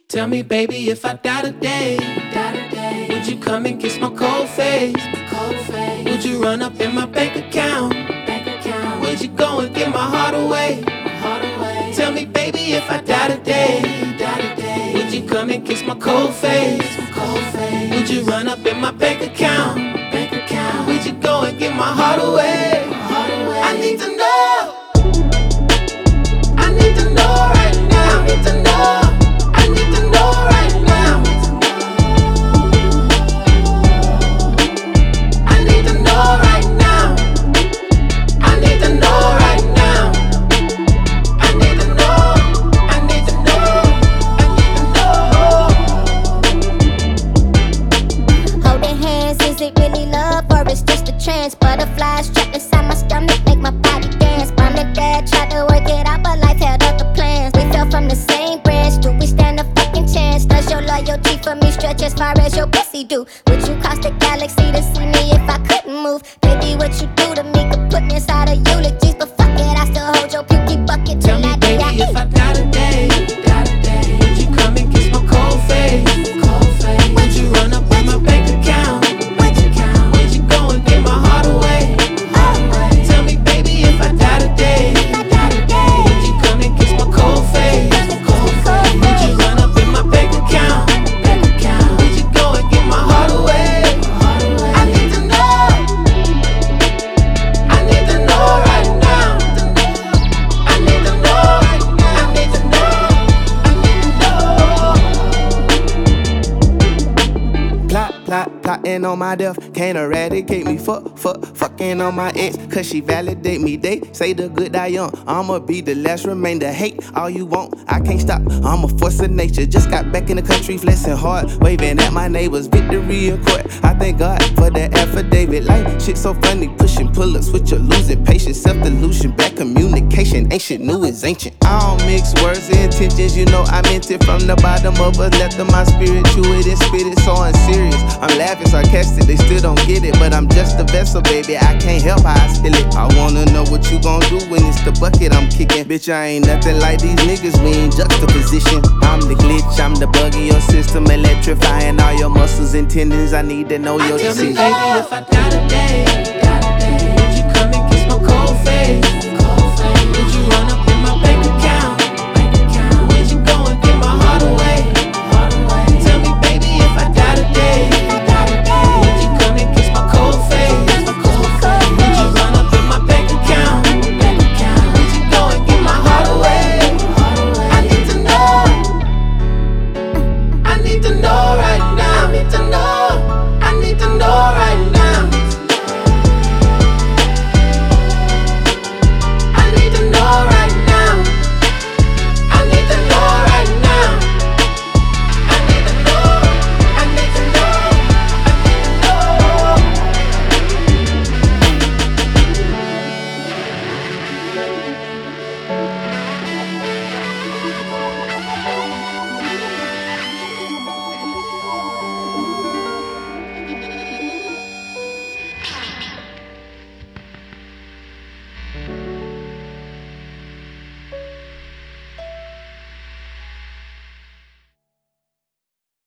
Tell me, baby, if I die today, would you come and kiss my cold face? Would you run up in my bank account? Would you go and give my heart away? Tell me, baby, if I die today, would you come and kiss my cold face? Would you run up in my bank account? Would you go and give my heart away? I need to know. I need to know right now. I need to know. I need to know right now. I need to know right now. I need to know right now. I need to know. I need to know. I need to know. Holding hands, is it really love or it's just a trance? Butterflies trapped inside my stomach make my body dance. Mom and dad tried to work it out, but life held up the plans. We fell from the same branch, do we stand a fucking chance? Does your loyalty for me stretch as far as your pussy do? Would you cross the galaxy to see me if I couldn't move? Baby, what you do to me could put me inside of eulogies, but fuck it, I still hold your pukey bucket Tell till me, I die. baby, if I die today, would you come and kiss my cold face? Would you run up in my bank account? Would you go and give my heart away? Tell me, baby, if I die today, would you come and kiss my cold face? Would you run up in my bank account? Would you go and give my heart away? I need to know. I need to know right now. I need to know. I need to know. I need to know. Plotting on my death, can't eradicate me. Fucking on my ex, cause she validate me. They say the good die young, I'ma be the last remainder. Hate all you want, I can't stop, I'm a force of nature. Just got back in the country, flexing hard, waving at my neighbors. Victory in court, I thank God for the affidavit. Like shit so funny, pushing pull-ups with your losing patience. Self-delusion, bad communication, ain't shit new is ancient. I don't mix words and intentions, you know I meant it from the bottom of a left of my spirit. Chew it and spit it, so unserious. I'm laughing sarcastic, they still don't get it, but I'm just a vessel, baby. I can't help how I steal it. I wanna know what you gon' do when it's the bucket I'm kicking. Bitch, I ain't nothing like these niggas, we ain't juxtaposition. I'm the glitch, I'm the bug in your system, electrifying all your muscles and tendons. I need to know your Tell me, decision. baby, if I die today,